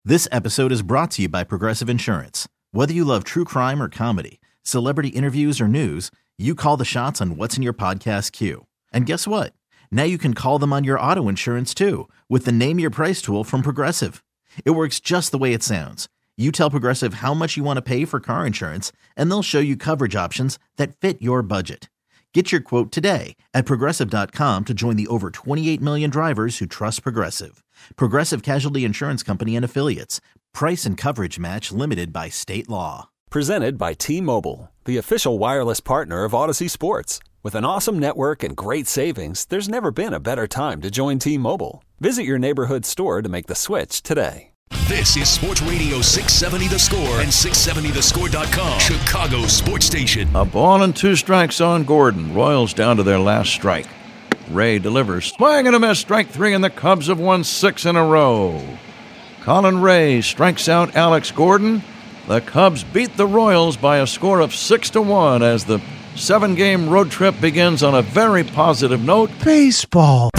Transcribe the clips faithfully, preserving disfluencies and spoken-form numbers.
This episode is brought to you by Progressive Insurance. Whether you love true crime or comedy, celebrity interviews or news, you call the shots on what's in your podcast queue. And guess what? Now you can call them on your auto insurance too with the Name Your Price tool from Progressive. It works just the way it sounds. You tell Progressive how much you want to pay for car insurance, and they'll show you coverage options that fit your budget. Get your quote today at Progressive dot com to join the over twenty-eight million drivers who trust Progressive. Progressive Casualty Insurance Company and Affiliates. Price and coverage match limited by state law. Presented by T-Mobile, the official wireless partner of Odyssey Sports. With an awesome network and great savings, there's never been a better time to join T-Mobile. Visit your neighborhood store to make the switch today. This is Sports Radio six seventy The Score and six seventy the score dot com, Chicago's sports station. A ball and two strikes on Gordon. Royals down to their last strike. Ray delivers. Swing and a miss. Strike three, and the Cubs have won six in a row. Colin Ray strikes out Alex Gordon. The Cubs beat the Royals by a score of six to one as the seven-game road trip begins on a very positive note. Baseball.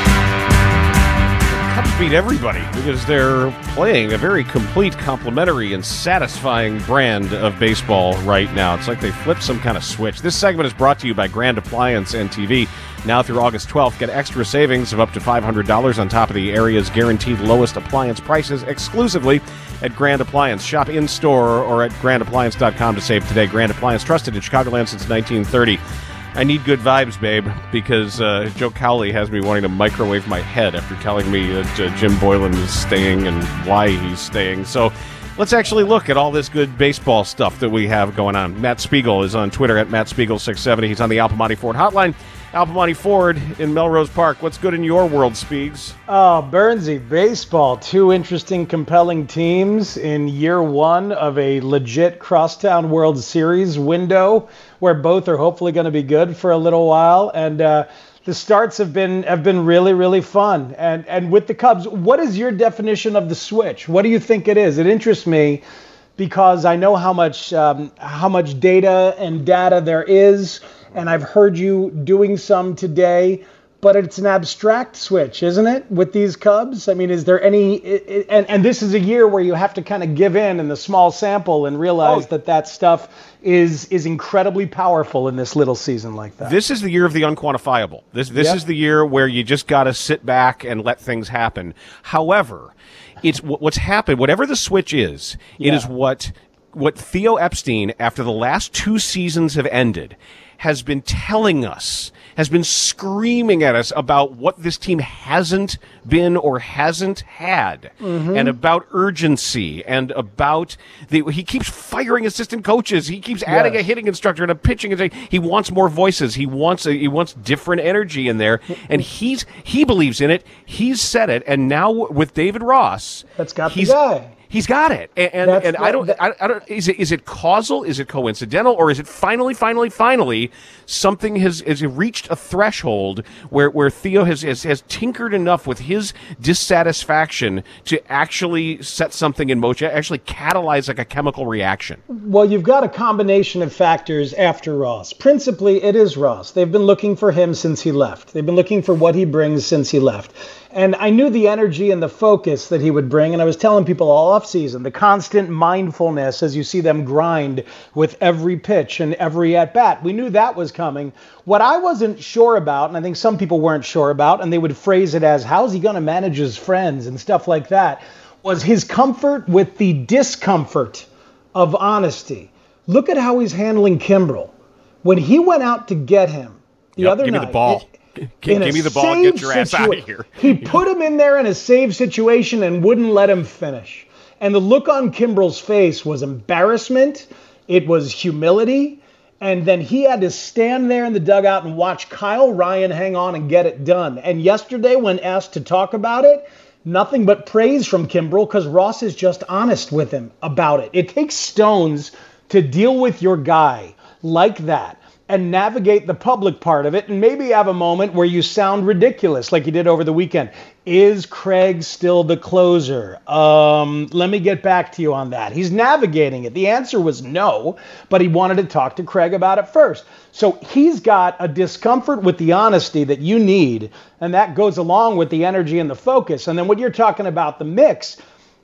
Cubs beat everybody because they're playing a very complete, complementary, and satisfying brand of baseball right now. It's like they flipped some kind of switch. This segment is brought to you by Grand Appliance and T V. Now through August twelfth, get extra savings of up to five hundred dollars on top of the area's guaranteed lowest appliance prices exclusively at Grand Appliance. Shop in-store or at grand appliance dot com to save today. Grand Appliance, trusted in Chicagoland since nineteen thirty. I need good vibes, babe, because uh, Joe Cowley has me wanting to microwave my head after telling me that uh, Jim Boylan is staying and why he's staying. So let's actually look at all this good baseball stuff that we have going on. Matt Spiegel is on Twitter at Matt Spiegel six seventy. He's on the Al Piemonte Ford hotline. Al Piemonte Ford in Melrose Park. What's good in your world, Spiegs? Oh, Burnsy, baseball. Two interesting, compelling teams in year one of a legit crosstown World Series window where both are hopefully going to be good for a little while. And uh, the starts have been have been really, really fun. And and with the Cubs, what is your definition of the switch? What do you think it is? It interests me because I know how much um, how much data and data there is. And I've heard you doing some today, but it's an abstract switch, isn't it, with these Cubs? I mean, is there any, it, and, and this is a year where you have to kind of give in in the small sample and realize oh. that that stuff is is incredibly powerful in this little season like that. This is the year of the unquantifiable. This this yep. is the year where you just got to sit back and let things happen. However, it's what's happened, whatever the switch is, yeah. it is what what Theo Epstein, after the last two seasons have ended, has been telling us, has been screaming at us about what this team hasn't been or hasn't had, mm-hmm. and about urgency, and about the. He keeps firing assistant coaches. He keeps adding yes. a hitting instructor and a pitching instructor. He wants more voices. He wants a, he wants different energy in there, and he's he believes in it. He's said it, and now with David Ross, that's got he's, the guy. He's got it, and and, and I don't, I, I don't. Is it is it causal? Is it coincidental? Or is it finally, finally, finally something has has reached a threshold where where Theo has has, has tinkered enough with his dissatisfaction to actually set something in motion, actually catalyze like a chemical reaction? Well, you've got a combination of factors after Ross. Principally, it is Ross. They've been looking for him since he left. They've been looking for what he brings since he left. And I knew the energy and the focus that he would bring. And I was telling people all offseason, the constant mindfulness as you see them grind with every pitch and every at-bat. We knew that was coming. What I wasn't sure about, and I think some people weren't sure about, and they would phrase it as, how's he going to manage his friends and stuff like that, was his comfort with the discomfort of honesty. Look at how he's handling Kimbrel. When he went out to get him the yep, other give night. Me the ball. It, Give me the ball and get your ass situa- out of here. He put him in there in a save situation and wouldn't let him finish. And the look on Kimbrel's face was embarrassment. It was humility. And then he had to stand there in the dugout and watch Kyle Ryan hang on and get it done. And yesterday, when asked to talk about it, nothing but praise from Kimbrel because Ross is just honest with him about it. It takes stones to deal with your guy like that and navigate the public part of it, and maybe have a moment where you sound ridiculous like you did over the weekend. Is Craig still the closer? Um, let me get back to you on that. He's navigating it. The answer was no, but he wanted to talk to Craig about it first. So he's got a discomfort with the honesty that you need, and that goes along with the energy and the focus. And then when you're talking about the mix,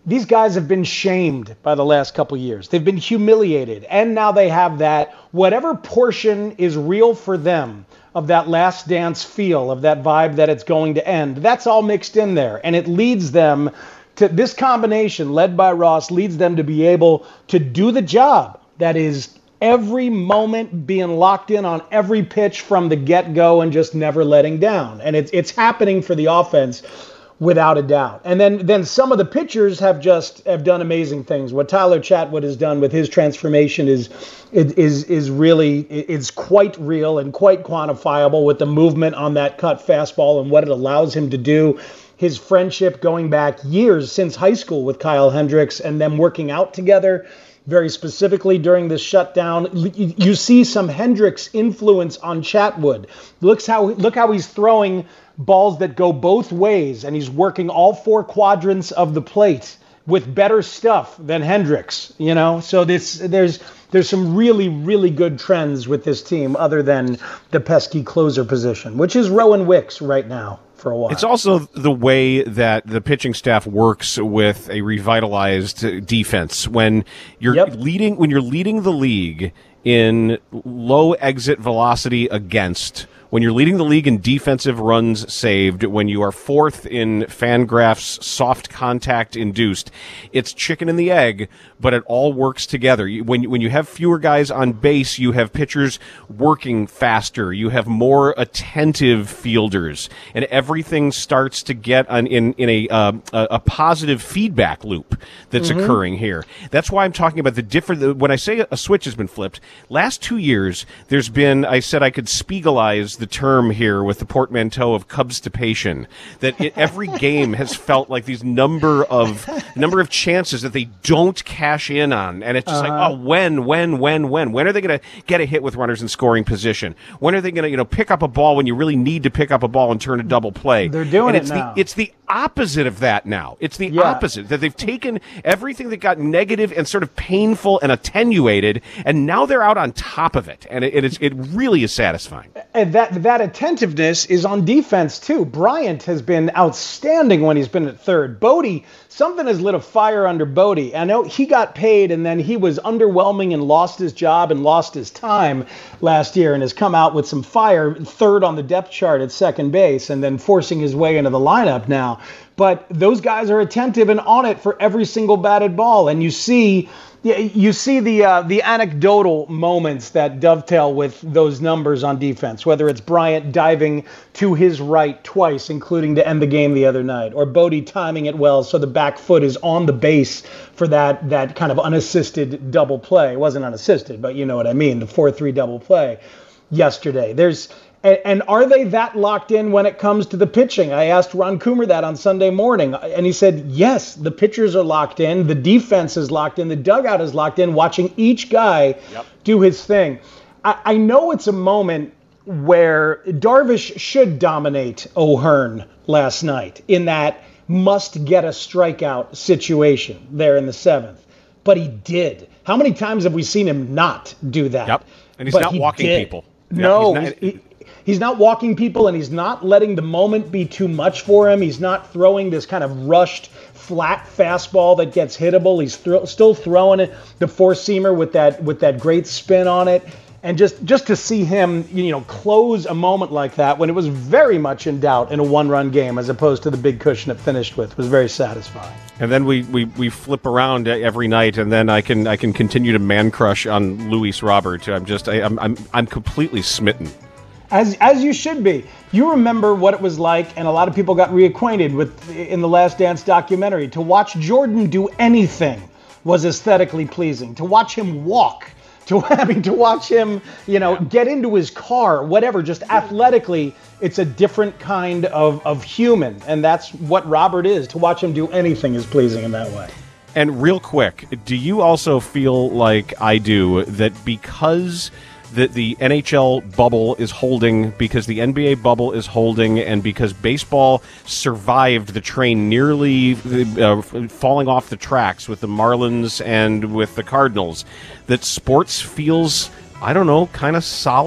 these guys have been shamed by the last couple years. They've been humiliated. And now they have that, whatever portion is real for them of that Last Dance feel, of that vibe that it's going to end, that's all mixed in there. And it leads them to, this combination led by Ross leads them to be able to do the job that is every moment being locked in on every pitch from the get-go and just never letting down. And it's it's happening for the offense without a doubt. And then then some of the pitchers have just have done amazing things. What Tyler Chatwood has done with his transformation is is is really it's quite real and quite quantifiable with the movement on that cut fastball and what it allows him to do. His friendship going back years since high school with Kyle Hendricks and them working out together very specifically during this shutdown. You see some Hendricks influence on Chatwood. Looks how look how he's throwing balls that go both ways, and he's working all four quadrants of the plate with better stuff than Hendricks, you know? So this there's there's some really, really good trends with this team other than the pesky closer position, which is Rowan Wicks right now for a while. It's also the way that the pitching staff works with a revitalized defense. When you're Yep. leading when you're leading the league in low exit velocity against, when you're leading the league in defensive runs saved, when you are fourth in Fangraphs soft contact induced, it's chicken and the egg, but it all works together. You- When, when you have fewer guys on base, you have pitchers working faster, you have more attentive fielders, and everything starts to get on, in, in a, uh, a, a positive feedback loop that's Mm-hmm. occurring here. That's why I'm talking about the different, when I say a switch has been flipped, last two years, there's been, I said I could Spiegelize the term here with the portmanteau of Cubstipation, that it, every game has felt like these number of number of chances that they don't cash in on, and it's just Uh-huh. like, oh, when, when, when, when, when are they going to get a hit with runners in scoring position? When are they going to, you know, pick up a ball when you really need to pick up a ball and turn a double play? They're doing and it it's now. The, it's the opposite of that now. It's the Yeah. opposite, that they've taken everything that got negative and sort of painful and attenuated, and now they're out on top of it, and it, it, is, it really is satisfying. And that that attentiveness is on defense too. Bryant has been outstanding when he's been at third. Bodie, something has lit a fire under Bodie. I know he got paid and then he was underwhelming and lost his job and lost his time last year and has come out with some fire, third on the depth chart at second base and then forcing his way into the lineup now. But those guys are attentive and on it for every single batted ball. And you see you see the uh, the anecdotal moments that dovetail with those numbers on defense, whether it's Bryant diving to his right twice, including to end the game the other night, or Bodie timing it well so the back foot is on the base for that that kind of unassisted double play. It wasn't unassisted, but you know what I mean, the four three double play yesterday. There's And are they that locked in when it comes to the pitching? I asked Ron Coomer that on Sunday morning, and he said, yes, the pitchers are locked in, the defense is locked in, the dugout is locked in, watching each guy yep. do his thing. I, I know it's a moment where Darvish should dominate O'Hearn last night in that must get a strikeout situation there in the seventh, but he did. How many times have we seen him not do that? Yep, and he's but not he walking did. people. No, yep, he's not, he, He's not walking people, and he's not letting the moment be too much for him. He's not throwing this kind of rushed, flat fastball that gets hittable. He's th- still throwing it, the four-seamer with that with that great spin on it. And just, just to see him, you know, close a moment like that when it was very much in doubt in a one-run game as opposed to the big cushion it finished with was very satisfying. And then we, we, we flip around every night, and then I can I can continue to man crush on Luis Robert. I'm just I, I'm I'm I'm completely smitten. As as you should be. You remember what it was like, and a lot of people got reacquainted with in the Last Dance documentary. To watch Jordan do anything was aesthetically pleasing. To watch him walk, to having to watch him, you know, get into his car, whatever, just athletically, it's a different kind of, of human. And that's what Robert is. To watch him do anything is pleasing in that way. And real quick, do you also feel like I do that because that the N H L bubble is holding, because the N B A bubble is holding, and because baseball survived the train nearly uh, falling off the tracks with the Marlins and with the Cardinals, that sports feels, I don't know, kind of solid?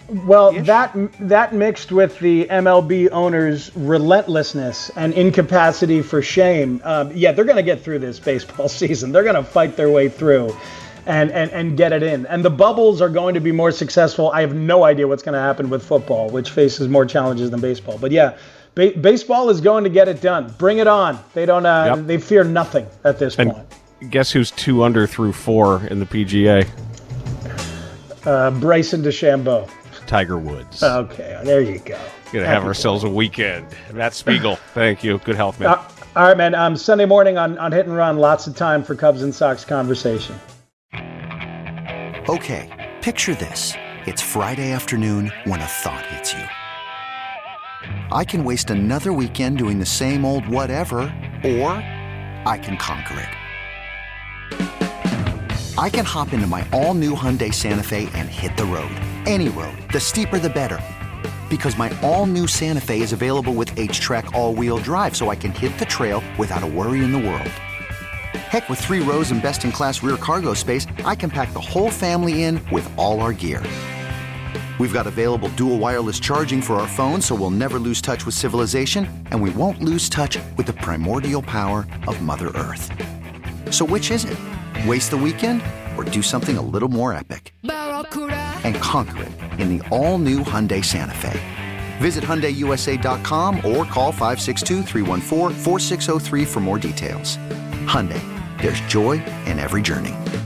Well, that that mixed with the M L B owners' relentlessness and incapacity for shame, um, yeah, they're going to get through this baseball season. They're going to fight their way through and, and, and get it in. And the bubbles are going to be more successful. I have no idea what's going to happen with football, which faces more challenges than baseball. But yeah, ba- baseball is going to get it done. Bring it on. They don't. Uh, yep. They fear nothing at this and point. Guess who's two under through four in the P G A? Uh, Bryson DeChambeau. Tiger Woods. Okay, there you go. Gonna have ourselves a weekend. Matt Spiegel, thank you. Good health, man. Uh, all right, man. Um, Sunday morning on, on Hit and Run, lots of time for Cubs and Sox conversation. Okay, picture this. It's Friday afternoon when a thought hits you. I can waste another weekend doing the same old whatever, or I can conquer it. I can hop into my all-new Hyundai Santa Fe and hit the road. Any road. The steeper, the better. Because my all-new Santa Fe is available with H-Track all-wheel drive, so I can hit the trail without a worry in the world. Heck, with three rows and best-in-class rear cargo space, I can pack the whole family in with all our gear. We've got available dual wireless charging for our phones, so we'll never lose touch with civilization, and we won't lose touch with the primordial power of Mother Earth. So which is it? Waste the weekend or do something a little more epic? And conquer it in the all-new Hyundai Santa Fe. Visit Hyundai U S A dot com or call five six two, three one four, four six zero three for more details. Hyundai, there's joy in every journey.